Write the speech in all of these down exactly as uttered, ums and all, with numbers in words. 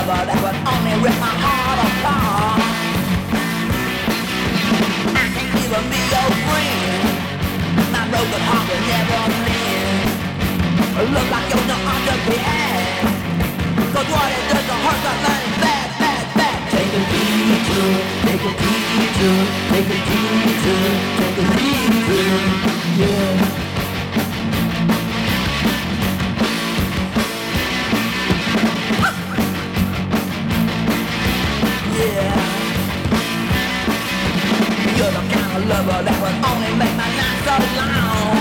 lover that would only rip my heart apart. I can even be your friend. My broken heart will never mend. Look like you're not understand. Cause what it does to hurt the land bad, bad, bad. Take a detour, take a detour, take a detour, take a detour, yeah. You're the kind of lover that would only make my night so long.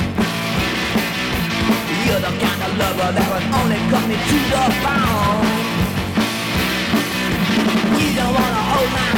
You're the kind of lover that would only cut me to the bone. You don't wanna hold my